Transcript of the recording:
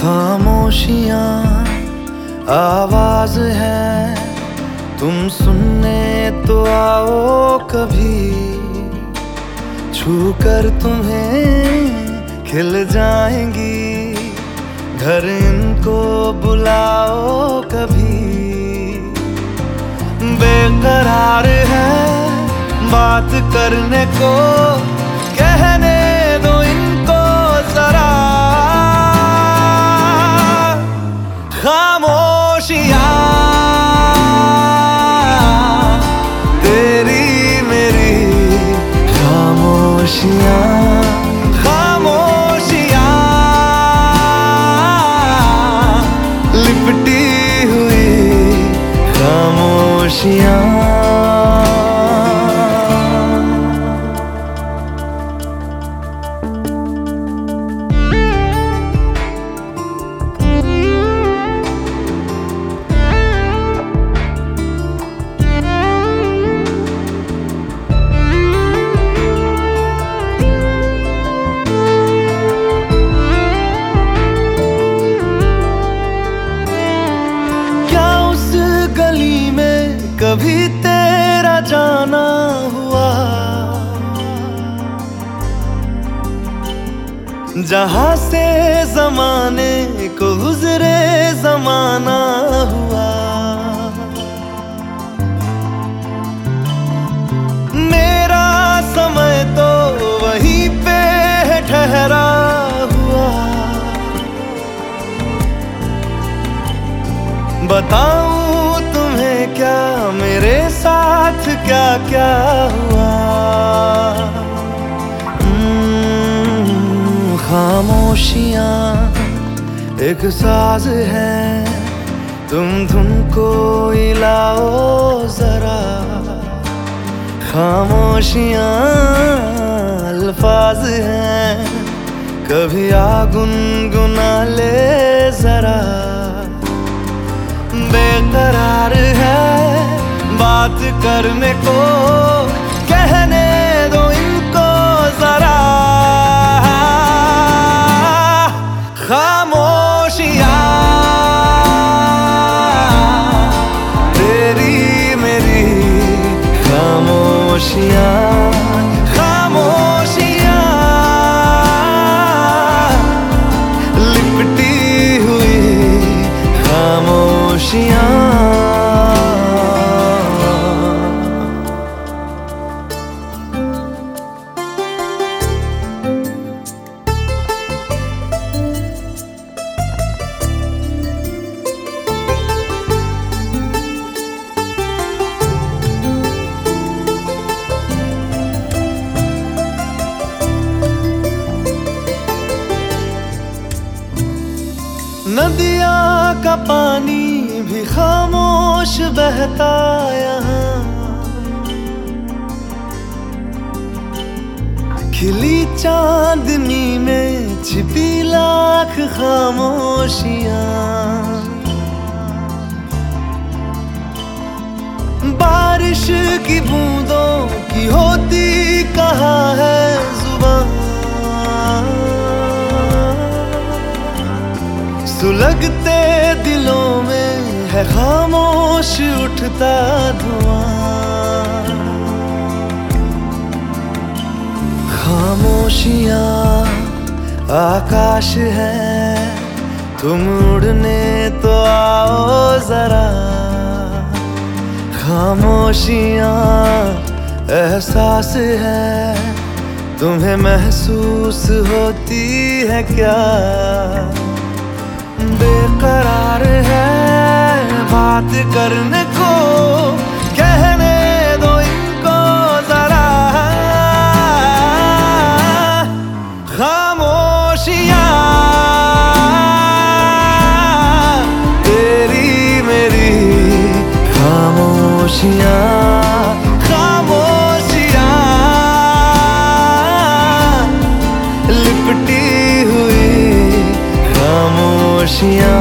खामोशियाँ आवाज है, तुम सुनने तो आओ कभी। छू कर तुम्हें खिल जाएंगी, घर इनको बुलाओ कभी। बेकरार है बात करने को, कहने दो इनको जरा। खामोशियाँ तेरी मेरी खामोशियाँ, खामोशियाँ लिपटी हुई खामोशियाँ। कभी तेरा जाना हुआ, जहां से जमाने को गुजरे जमाना हुआ। मेरा समय तो वहीं पे ठहरा हुआ। बताऊं तुम्हें क्या मेरे साथ क्या क्या हुआ। खामोशियाँ एक साज है, तुम धुन को हिलाओ जरा। खामोशियाँ अल्फाज हैं, कभी आ गुनगुना ले जरा। बेकरार है बात करने को, कहने दो इनको जरा। खामोशियाँ तेरी मेरी खामोशियाँ, खामोशियाँ लिपटी हुई खामोशियाँ। नदियाँ का पानी भी खामोश बहता यहाँ। खिली चांदनी में छिपी लाख खामोशियाँ। बारिश की बूंदों की होती कहाँ है जुबान। सुलगते दिलों में है खामोश उठता धुआं। खामोशियाँ आकाश है, तुम उड़ने तो आओ जरा। खामोशियाँ एहसास है, तुम्हें महसूस होती है क्या। बेकरार है बात करने को, कहने दो इनको जरा। खामोशियाँ तेरी मेरी खामोशियाँ, खामोशियाँ लिपटी हुई खामोशियाँ।